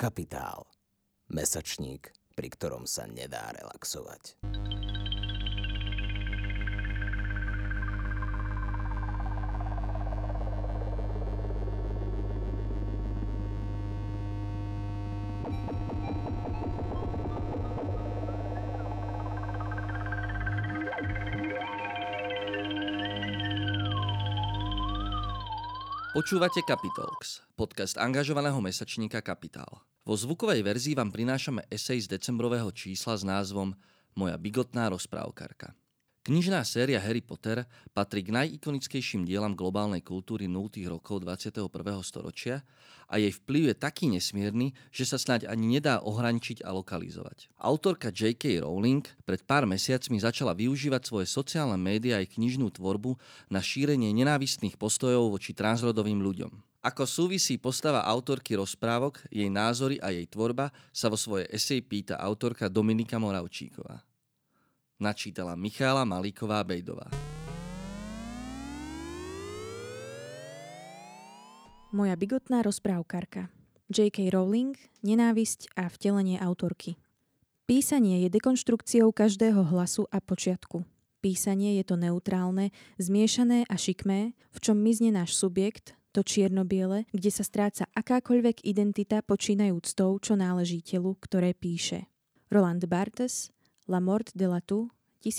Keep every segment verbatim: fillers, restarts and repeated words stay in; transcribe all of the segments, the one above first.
Kapitál. Mesačník, pri ktorom sa nedá relaxovať. Počúvate Capitalx, podcast angažovaného mesačníka Kapitál. Vo zvukovej verzii vám prinášame esej z decembrového čísla s názvom Moja bigotná rozprávkarka. Knižná séria Harry Potter patrí k najikonickejším dielam globálnej kultúry nultých rokov dvadsiateho prvého storočia a jej vplyv je taký nesmierny, že sa snáď ani nedá ohraničiť a lokalizovať. Autorka J K. Rowling pred pár mesiacmi začala využívať svoje sociálne médiá aj knižnú tvorbu na šírenie nenávistných postojov voči transrodovým ľuďom. Ako súvisí postava autorky rozprávok, jej názory a jej tvorba, sa vo svojej eseji pýta autorka Dominika Moravčíková. Načítala Michála Malíková-Bejdová. Moja bigotná rozprávkarka. J K. Rowling, nenávisť a vtelenie autorky. Písanie je dekonštrukciou každého hlasu a počiatku. Písanie je to neutrálne, zmiešané a šikmé, v čom mizne náš subjekt, to čierno-biele, kde sa stráca akákoľvek identita počínajúc tou, čo náleží telu, ktoré píše. Roland Barthes, La mort de la toux,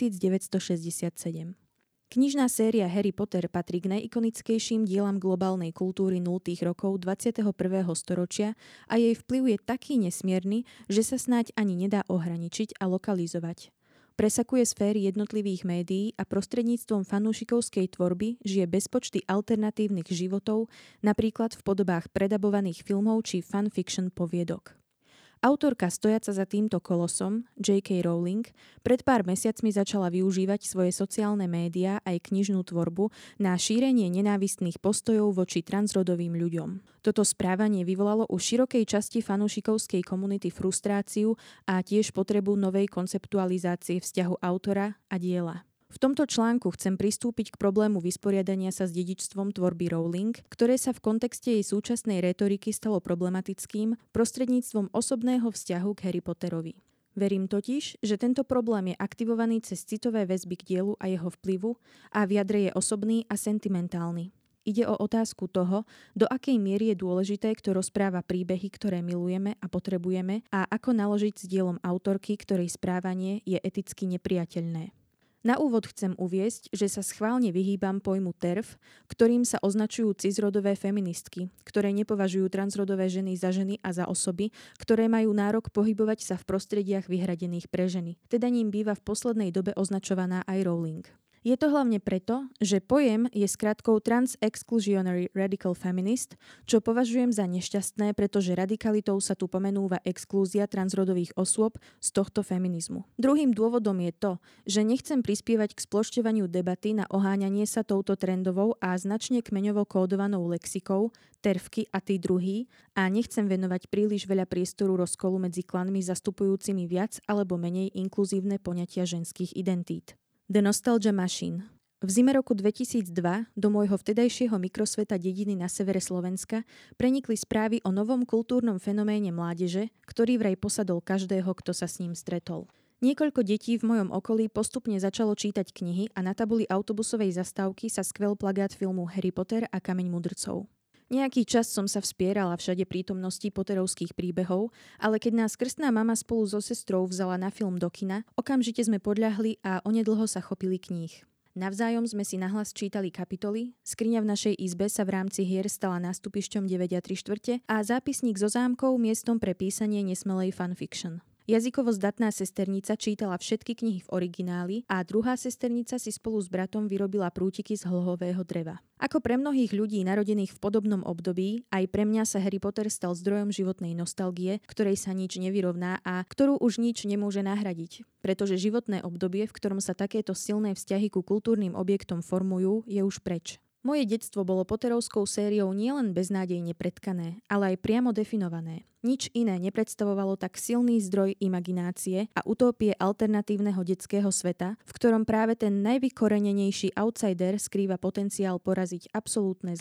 devätnásťstošesťdesiatsedem. Knižná séria Harry Potter patrí k najikonickejším dielam globálnej kultúry nultých rokov dvadsiateho prvého storočia a jej vplyv je taký nesmierny, že sa snáď ani nedá ohraničiť a lokalizovať. Presakuje sféry jednotlivých médií a prostredníctvom fanúšikovskej tvorby žije bezpočty alternatívnych životov, napríklad v podobách predabovaných filmov či fanfiction poviedok. Autorka stojaca za týmto kolosom, J K. Rowling, pred pár mesiacmi začala využívať svoje sociálne médiá aj knižnú tvorbu na šírenie nenávistných postojov voči transrodovým ľuďom. Toto správanie vyvolalo u širokej časti fanúšikovskej komunity frustráciu a tiež potrebu novej konceptualizácie vzťahu autora a diela. V tomto článku chcem pristúpiť k problému vysporiadania sa s dedičstvom tvorby Rowling, ktoré sa v kontexte jej súčasnej rétoriky stalo problematickým prostredníctvom osobného vzťahu k Harry Potterovi. Verím totiž, že tento problém je aktivovaný cez citové väzby k dielu a jeho vplyvu a v jadre je osobný a sentimentálny. Ide o otázku toho, do akej miery je dôležité, kto rozpráva príbehy, ktoré milujeme a potrebujeme a ako naložiť s dielom autorky, ktorej správanie je eticky nepriateľné. Na úvod chcem uviesť, že sa schválne vyhýbam pojmu TERF, ktorým sa označujú cisrodové feministky, ktoré nepovažujú transrodové ženy za ženy a za osoby, ktoré majú nárok pohybovať sa v prostrediach vyhradených pre ženy. Teda ním býva v poslednej dobe označovaná aj Rowling. Je to hlavne preto, že pojem je skratkou Trans-Exclusionary Radical Feminist, čo považujem za nešťastné, pretože radikalitou sa tu pomenúva exklúzia transrodových osôb z tohto feminizmu. Druhým dôvodom je to, že nechcem prispievať k splošťovaniu debaty na oháňanie sa touto trendovou a značne kmeňovo kódovanou lexikou, tervky a tí druhý a nechcem venovať príliš veľa priestoru rozkolu medzi klanmi zastupujúcimi viac alebo menej inkluzívne poňatia ženských identít. The Nostalgia Machine. V zime roku dvetisícdva do môjho vtedajšieho mikrosveta dediny na severe Slovenska prenikli správy o novom kultúrnom fenoméne mládeže, ktorý vraj posadol každého, kto sa s ním stretol. Niekoľko detí v mojom okolí postupne začalo čítať knihy a na tabuli autobusovej zastávky sa skvel plagát filmu Harry Potter a Kameň mudrcov. Nejaký čas som sa vspierala všade prítomnosti potterovských príbehov, ale keď nás krstná mama spolu so sestrou vzala na film do kina, okamžite sme podľahli a onedlho sa chopili kníh. Navzájom sme si nahlas čítali kapitoly, skriňa v našej izbe sa v rámci hier stala nástupišťom deväť a tri štvrte a zápisník so zámkou miestom pre písanie nesmelej fanfiction. Jazykovo zdatná sesternica čítala všetky knihy v origináli a druhá sesternica si spolu s bratom vyrobila prútiky z hlhového dreva. Ako pre mnohých ľudí narodených v podobnom období, aj pre mňa sa Harry Potter stal zdrojom životnej nostalgie, ktorej sa nič nevyrovná a ktorú už nič nemôže nahradiť. Pretože životné obdobie, v ktorom sa takéto silné vzťahy ku kultúrnym objektom formujú, je už preč. Moje detstvo bolo Potterovskou sériou nielen beznádejne pretkané, ale aj priamo definované. Nič iné nepredstavovalo tak silný zdroj imaginácie a utópie alternatívneho detského sveta, v ktorom práve ten najvykorenenejší outsider skrýva potenciál poraziť absolútne zlo.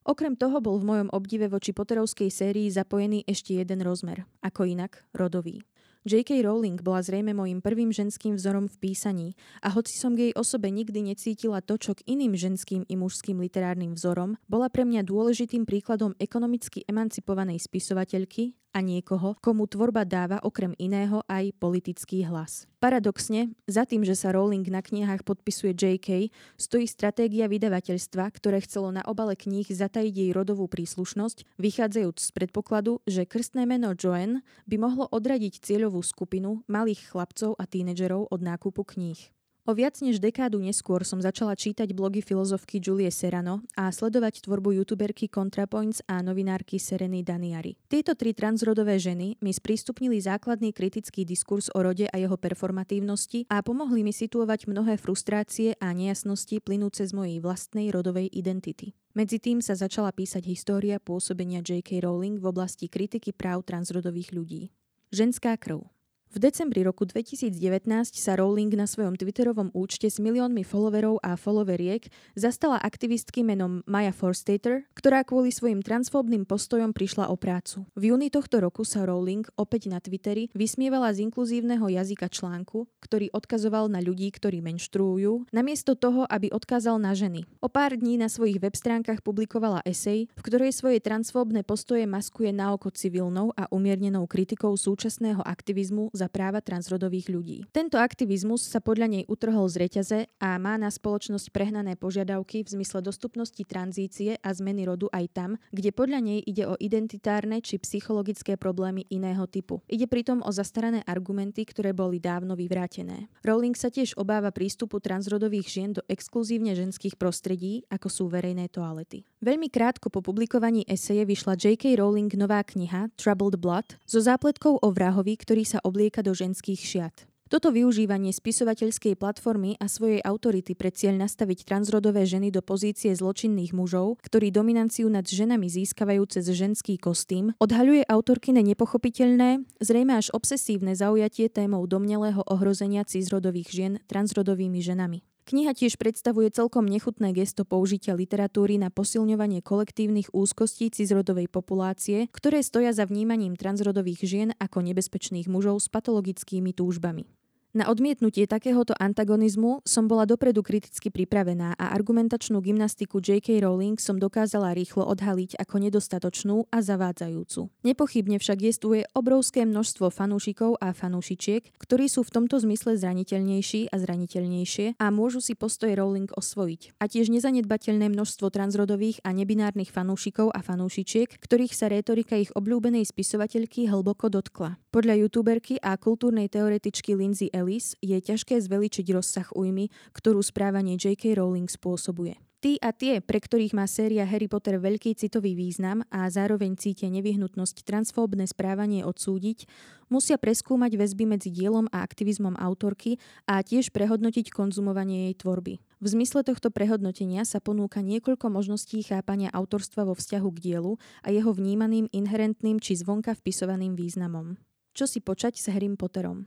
Okrem toho bol v mojom obdive voči Potterovskej sérii zapojený ešte jeden rozmer, ako inak rodový. J K. Rowling bola zrejme mojím prvým ženským vzorom v písaní a hoci som k jej osobe nikdy necítila to, čo k iným ženským i mužským literárnym vzorom, bola pre mňa dôležitým príkladom ekonomicky emancipovanej spisovateľky a niekoho, komu tvorba dáva okrem iného aj politický hlas. Paradoxne, za tým, že sa Rowling na knihách podpisuje J K, stojí stratégia vydavateľstva, ktoré chcelo na obale kníh zatajiť jej rodovú príslušnosť, vychádzajúc z predpokladu, že krstné meno Joanne by mohlo odradiť cieľovú skupinu malých chlapcov a tínedžerov od nákupu kníh. O viac než dekádu neskôr som začala čítať blogy filozofky Julie Serano a sledovať tvorbu youtuberky ContraPoints a novinárky Sereny Daniari. Tieto tri transrodové ženy mi sprístupnili základný kritický diskurs o rode a jeho performatívnosti a pomohli mi situovať mnohé frustrácie a nejasnosti plynúce z mojej vlastnej rodovej identity. Medzi tým sa začala písať história pôsobenia J K. Rowling v oblasti kritiky práv transrodových ľudí. Ženská krv. V decembri roku dvetisícdevätnásť sa Rowling na svojom twitterovom účte s miliónmi followerov a followeriek zastala aktivistky menom Maya Forstater, ktorá kvôli svojim transfóbnym postojom prišla o prácu. V júni tohto roku sa Rowling opäť na Twitteri vysmievala z inkluzívneho jazyka článku, ktorý odkazoval na ľudí, ktorí menštruujú, namiesto toho, aby odkázal na ženy. O pár dní na svojich web stránkach publikovala esej, v ktorej svoje transfóbne postoje maskuje naoko civilnou a umiernenou kritikou súčasného aktivizmu za práva transrodových ľudí. Tento aktivizmus sa podľa nej utrhol z reťaze a má na spoločnosť prehnané požiadavky v zmysle dostupnosti tranzície a zmeny rodu aj tam, kde podľa nej ide o identitárne či psychologické problémy iného typu. Ide pritom o zastarané argumenty, ktoré boli dávno vyvrátené. Rowling sa tiež obáva prístupu transrodových žien do exkluzívne ženských prostredí, ako sú verejné toalety. Veľmi krátko po publikovaní eseje vyšla J K. Rowling nová kniha Troubled Blood so zápletkou o vrahovi, ktorý sa oblieka do ženských šiat. Toto využívanie spisovateľskej platformy a svojej autority pre cieľ nastaviť transrodové ženy do pozície zločinných mužov, ktorí dominanciu nad ženami získavajú cez ženský kostým, odhaľuje autorkyne nepochopiteľné, zrejme až obsesívne zaujatie témou domnelého ohrozenia cisrodových žien transrodovými ženami. Kniha tiež predstavuje celkom nechutné gesto použitia literatúry na posilňovanie kolektívnych úzkostí cisrodovej populácie, ktoré stoja za vnímaním transrodových žien ako nebezpečných mužov s patologickými túžbami. Na odmietnutie takéhoto antagonizmu som bola dopredu kriticky pripravená a argumentačnú gymnastiku J K. Rowling som dokázala rýchlo odhaliť ako nedostatočnú a zavádzajúcu. Nepochybne však jestvuje obrovské množstvo fanúšikov a fanúšičiek, ktorí sú v tomto zmysle zraniteľnejší a zraniteľnejšie a môžu si postoje Rowling osvojiť. A tiež nezanedbateľné množstvo transrodových a nebinárnych fanúšikov a fanúšičiek, ktorých sa rétorika ich obľúbenej spisovateľky hlboko dotkla. Podľa youtuberky a kultúrnej teoretičky Lindsay Ellis je ťažké zveličiť rozsah újmy, ktorú správanie J K. Rowling spôsobuje. Tí a tie, pre ktorých má séria Harry Potter veľký citový význam a zároveň cítia nevyhnutnosť transfóbne správanie odsúdiť, musia preskúmať väzby medzi dielom a aktivizmom autorky a tiež prehodnotiť konzumovanie jej tvorby. V zmysle tohto prehodnotenia sa ponúka niekoľko možností chápania autorstva vo vzťahu k dielu a jeho vnímaným inherentným či zvonka vpisovaným významom. Čo si počať s Harrym Potterom?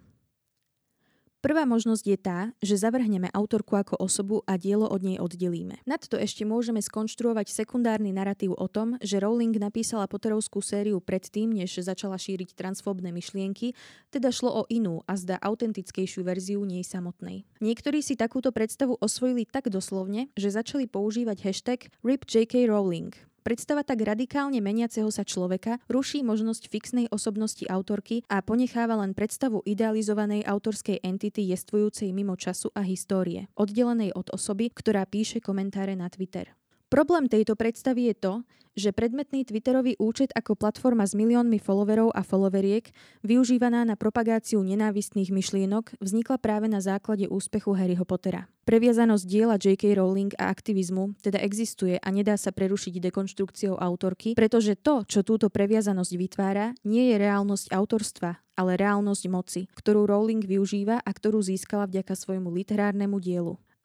Prvá možnosť je tá, že zavrhneme autorku ako osobu a dielo od nej oddelíme. Nadto ešte môžeme skonštruovať sekundárny narratív o tom, že Rowling napísala Potterovskú sériu predtým, než začala šíriť transfóbne myšlienky, teda šlo o inú a zdá autentickejšiu verziu nej samotnej. Niektorí si takúto predstavu osvojili tak doslovne, že začali používať hashtag R I P J K. Rowling. Predstava tak radikálne meniaceho sa človeka ruší možnosť fixnej osobnosti autorky a ponecháva len predstavu idealizovanej autorskej entity jestvujúcej mimo času a histórie, oddelenej od osoby, ktorá píše komentáre na Twitter. Problém tejto predstavy je to, že predmetný Twitterový účet ako platforma s miliónmi followerov a followeriek, využívaná na propagáciu nenávistných myšlienok, vznikla práve na základe úspechu Harryho Pottera. Previazanosť diela J K. Rowling a aktivizmu teda existuje a nedá sa prerušiť dekonštrukciou autorky, pretože to, čo túto previazanosť vytvára, nie je reálnosť autorstva, ale reálnosť moci, ktorú Rowling využíva a ktorú získala vďaka svojmu literárnemu dielu. Áno,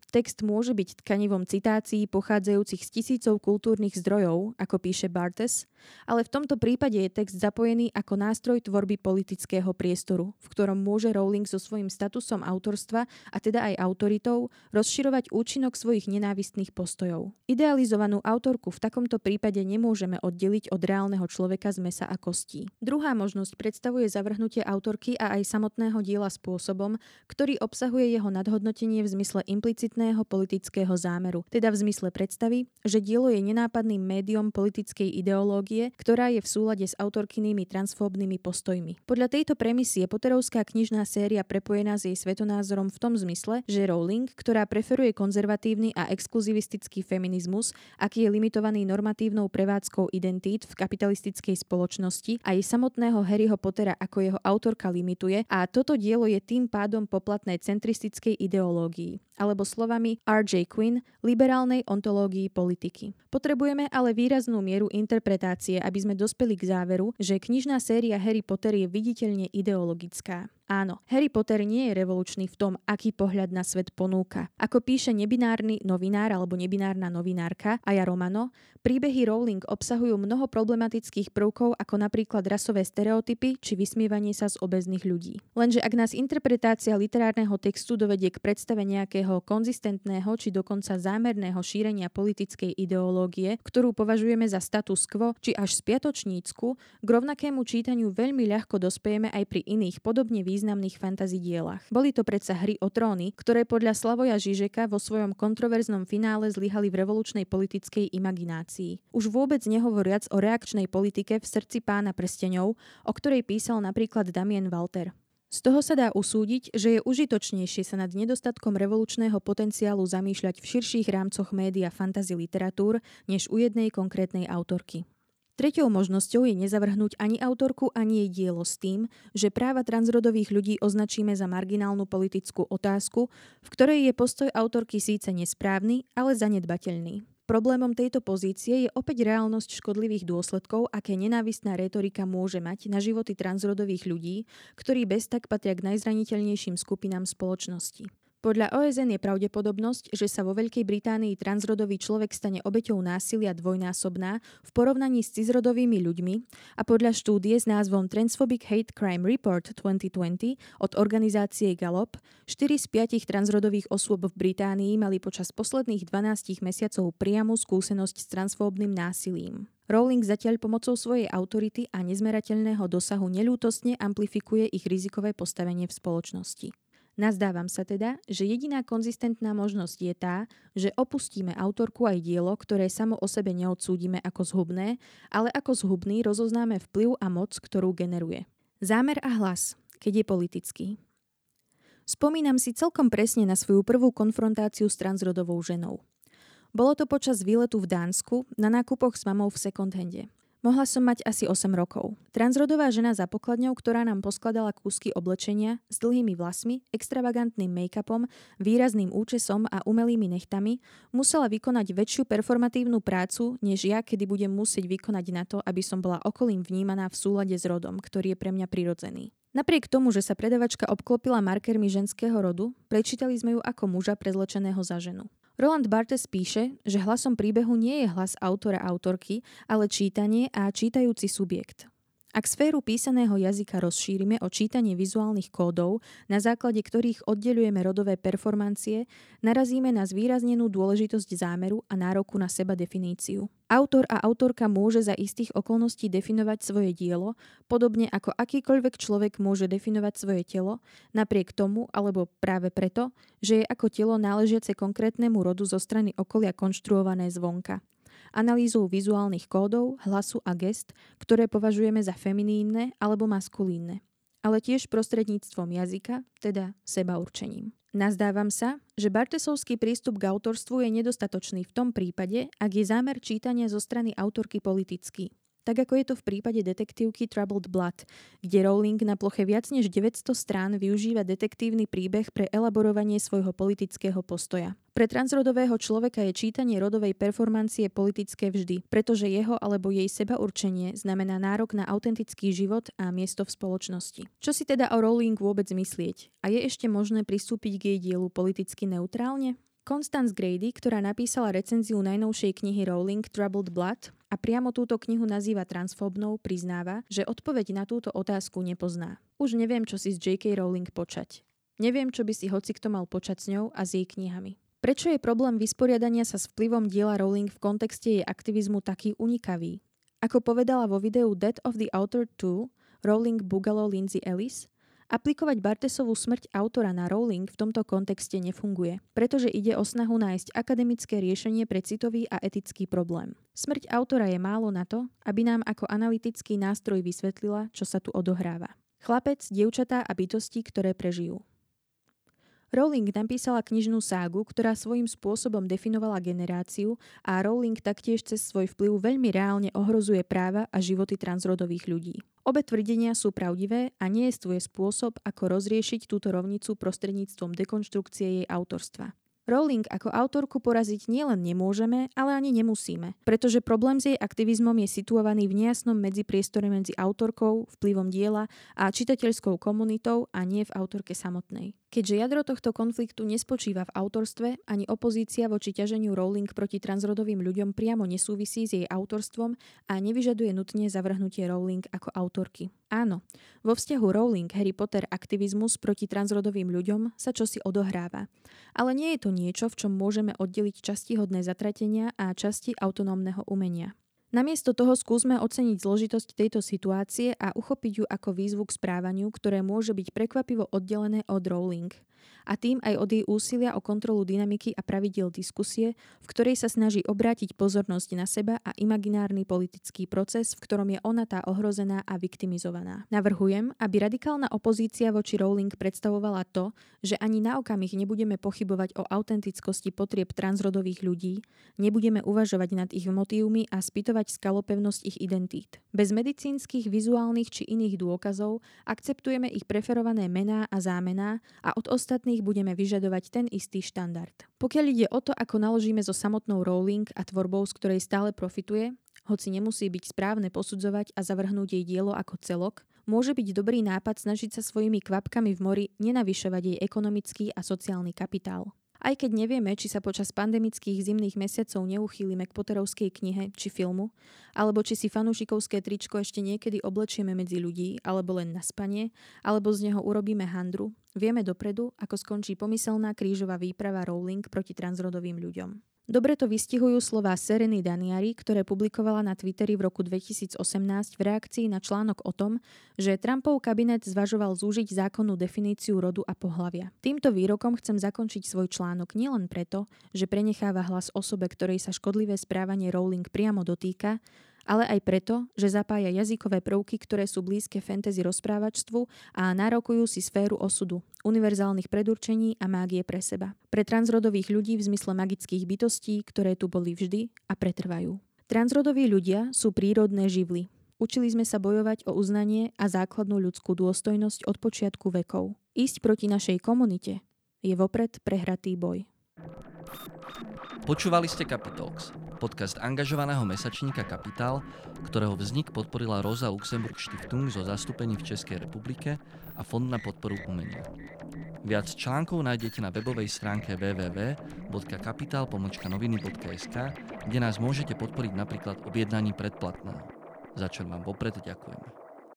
Text môže byť tkanivom citácií pochádzajúcich z tisícov kultúrnych zdrojov, ako píše Bartes, ale v tomto prípade je text zapojený ako nástroj tvorby politického priestoru, v ktorom môže Rowling so svojím statusom autorstva, a teda aj autoritou, rozširovať účinok svojich nenávistných postojov. Idealizovanú autorku v takomto prípade nemôžeme oddeliť od reálneho človeka z mesa a kostí. Druhá možnosť predstavuje zavrhnutie autorky a aj samotného diela spôsobom, ktorý obsahuje jeho nadhodnotenie v zmysle implicitného politického zámeru, teda v zmysle predstavy, že dielo je nenápadným médiom politickej ideológie, ktorá je v súlade s autorkynými transfóbnymi postojmi. Podľa tejto premisy je Potterovská knižná séria prepojená s jej svetonázorom v tom zmysle, že Rowling, ktorá preferuje konzervatívny a exkluzivistický feminizmus, aký je limitovaný normatívnou prevádzkou identít v kapitalistickej spoločnosti, aj samotného Harryho Pottera ako jeho autorka limituje, a toto dielo je tým pádom poplatné centristickej ideológii, alebo slovami er džej Quinn, liberálnej ontológii politiky. Potrebujeme ale výraznú mieru interpretácie, aby sme dospeli k záveru, že knižná séria Harry Potter je viditeľne ideologická. Áno, Harry Potter nie je revolučný v tom, aký pohľad na svet ponúka. Ako píše nebinárny novinár alebo nebinárna novinárka Aja Romano, príbehy Rowling obsahujú mnoho problematických prvkov, ako napríklad rasové stereotypy či vysmievanie sa z obéznych ľudí. Lenže ak nás interpretácia literárneho textu dovedie k predstave nejakého konzistentného či dokonca zámerného šírenia politickej ideológie, ktorú považujeme za status quo či až spiatočnícku, k rovnakému čítaniu veľmi ľahko dospejeme aj pri iných podobne významných fantasy dielach. Boli to predsa Hry o tróny, ktoré podľa Slavoja Žižeka vo svojom kontroverznom finále zlyhali v revolučnej politickej imaginácii. Už vôbec nehovoriac o reakčnej politike v Srdci Pána prsteňov, o ktorej písal napríklad Damien Walter. Z toho sa dá usúdiť, že je užitočnejšie sa nad nedostatkom revolučného potenciálu zamýšľať v širších rámcoch média fantasy literatúr, než u jednej konkrétnej autorky. Treťou možnosťou je nezavrhnúť ani autorku, ani jej dielo s tým, že práva transrodových ľudí označíme za marginálnu politickú otázku, v ktorej je postoj autorky síce nesprávny, ale zanedbateľný. Problémom tejto pozície je opäť reálnosť škodlivých dôsledkov, aké nenávistná rétorika môže mať na životy transrodových ľudí, ktorí bez tak patria k najzraniteľnejším skupinám spoločnosti. Podľa ó es en je pravdepodobnosť, že sa vo Veľkej Británii transrodový človek stane obeťou násilia dvojnásobná v porovnaní s cisrodovými ľuďmi, a podľa štúdie s názvom Transphobic Hate Crime Report dvetisícdvadsať od organizácie Gallup, štyri z piatich transrodových osôb v Británii mali počas posledných dvanástich mesiacov priamu skúsenosť s transfóbnym násilím. Rowling zatiaľ pomocou svojej autority a nezmerateľného dosahu neľútostne amplifikuje ich rizikové postavenie v spoločnosti. Nazdávam sa teda, že jediná konzistentná možnosť je tá, že opustíme autorku aj dielo, ktoré samo o sebe neodsúdime ako zhubné, ale ako zhubný rozoznáme vplyv a moc, ktorú generuje. Zámer a hlas, keď je politický. Spomínam si celkom presne na svoju prvú konfrontáciu s transrodovou ženou. Bolo to počas výletu v Dánsku na nákupoch s mamou v second-hande. Mohla som mať asi osem rokov. Transrodová žena za pokladňou, ktorá nám poskladala kúsky oblečenia s dlhými vlasmi, extravagantným make-upom, výrazným účesom a umelými nechtami, musela vykonať väčšiu performatívnu prácu, než ja, kedy budem musieť vykonať na to, aby som bola okolím vnímaná v súlade s rodom, ktorý je pre mňa prirodzený. Napriek tomu, že sa predavačka obklopila markermi ženského rodu, prečítali sme ju ako muža prezlečeného za ženu. Roland Barthes píše, že hlasom príbehu nie je hlas autora autorky, ale čítanie a čítajúci subjekt. Ak sféru písaného jazyka rozšírime o čítanie vizuálnych kódov, na základe ktorých oddeľujeme rodové performancie, narazíme na zvýraznenú dôležitosť zámeru a nároku na seba definíciu. Autor a autorka môže za istých okolností definovať svoje dielo, podobne ako akýkoľvek človek môže definovať svoje telo, napriek tomu, alebo práve preto, že je ako telo náležiace konkrétnemu rodu zo strany okolia konštruované zvonka. Analýzou vizuálnych kódov, hlasu a gest, ktoré považujeme za feminínne alebo maskulínne, ale tiež prostredníctvom jazyka, teda sebaurčením. Nazdávam sa, že Barthesovský prístup k autorstvu je nedostatočný v tom prípade, ak je zámer čítania zo strany autorky politický. Tak ako je to v prípade detektívky Troubled Blood, kde Rowling na ploche viac než deväťsto strán využíva detektívny príbeh pre elaborovanie svojho politického postoja. Pre transrodového človeka je čítanie rodovej performancie politické vždy, pretože jeho alebo jej sebaurčenie znamená nárok na autentický život a miesto v spoločnosti. Čo si teda o Rowling vôbec myslieť? A je ešte možné pristúpiť k jej dielu politicky neutrálne? Constance Grady, ktorá napísala recenziu najnovšej knihy Rowling Troubled Blood a priamo túto knihu nazýva transfóbnou, priznáva, že odpoveď na túto otázku nepozná. Už neviem, čo si s džej kej Rowling počať. Neviem, čo by si hocikto mal počať s ňou a s jej knihami. Prečo je problém vysporiadania sa s vplyvom diela Rowling v kontexte jej aktivizmu taký unikavý? Ako povedala vo videu Death of the Author dva Rowling Bugalo Lindsay Ellis, aplikovať Bartesovú smrť autora na Rowling v tomto kontexte nefunguje, pretože ide o snahu nájsť akademické riešenie pre citový a etický problém. Smrť autora je málo na to, aby nám ako analytický nástroj vysvetlila, čo sa tu odohráva. Chlapec, dievčatá a bytosti, ktoré prežijú. Rowling napísala knižnú ságu, ktorá svojím spôsobom definovala generáciu a Rowling taktiež cez svoj vplyv veľmi reálne ohrozuje práva a životy transrodových ľudí. Obe tvrdenia sú pravdivé a nie je tvoj spôsob, ako rozriešiť túto rovnicu prostredníctvom dekonštrukcie jej autorstva. Rowling ako autorku poraziť nielen nemôžeme, ale ani nemusíme, pretože problém s jej aktivizmom je situovaný v nejasnom medzipriestore medzi autorkou, vplyvom diela a čitateľskou komunitou a nie v autorke samotnej. Keďže jadro tohto konfliktu nespočíva v autorstve, ani opozícia voči ťaženiu Rowling proti transrodovým ľuďom priamo nesúvisí s jej autorstvom a nevyžaduje nutne zavrhnutie Rowling ako autorky. Áno, vo vzťahu Rowling Harry Potter aktivizmus proti transrodovým ľuďom sa čosi odohráva. Ale nie je to niečo, v čom môžeme oddeliť častihodné zatratenia a časti autonómneho umenia. Namiesto toho skúsme oceniť zložitosť tejto situácie a uchopiť ju ako výzvu k správaniu, ktoré môže byť prekvapivo oddelené od Rowling. A tým aj od jej úsilia o kontrolu dynamiky a pravidiel diskusie, v ktorej sa snaží obrátiť pozornosť na seba a imaginárny politický proces, v ktorom je ona tá ohrozená a viktimizovaná. Navrhujem, aby radikálna opozícia voči Rowling predstavovala to, že ani na okamih nebudeme pochybovať o autentickosti potrieb transrodových ľudí, nebudeme uvažovať nad ich motívmi a spýtovať skalopevnosť ich identít. Bez medicínskych, vizuálnych či iných dôkazov akceptujeme ich preferované mená a zámená a od ostatných budeme vyžadovať ten istý štandard. Pokiaľ ide o to, ako naložíme so samotnou Rowling a tvorbou, z ktorej stále profituje, hoci nemusí byť správne posudzovať a zavrhnúť jej dielo ako celok, môže byť dobrý nápad snažiť sa svojimi kvapkami v mori nenavyšovať jej ekonomický a sociálny kapitál. Aj keď nevieme, či sa počas pandemických zimných mesiacov neuchýlime k Potterovskej knihe či filmu, alebo či si fanúšikovské tričko ešte niekedy oblečieme medzi ľudí, alebo len na spanie, alebo z neho urobíme handru, vieme dopredu, ako skončí pomyselná krížová výprava Rowling proti transrodovým ľuďom. Dobre to vystihujú slová Sereny Daniari, ktoré publikovala na Twitteri v roku dvetisícosemnásť v reakcii na článok o tom, že Trumpov kabinet zvažoval zúžiť zákonnú definíciu rodu a pohlavia. Týmto výrokom chcem zakončiť svoj článok nielen preto, že prenecháva hlas osobe, ktorej sa škodlivé správanie Rowling priamo dotýka, ale aj preto, že zapája jazykové prvky, ktoré sú blízke fantasy rozprávačstvu a nárokujú si sféru osudu, univerzálnych predurčení a mágie pre seba. Pre transrodových ľudí v zmysle magických bytostí, ktoré tu boli vždy a pretrvajú. Transrodoví ľudia sú prírodné živly. Učili sme sa bojovať o uznanie a základnú ľudskú dôstojnosť od počiatku vekov. Ísť proti našej komunite je vopred prehratý boj. Počúvali ste Capitalx, podcast angažovaného mesačníka Kapitál, ktorého vznik podporila Rosa Luxemburg Stiftung zo zastúpení v Českej republike a Fond na podporu umenia. Viac článkov nájdete na webovej stránke w w w bodka kapital pomlčka noviny bodka es ka, kde nás môžete podporiť napríklad objednaním predplatného, za čo vám vopred ďakujeme.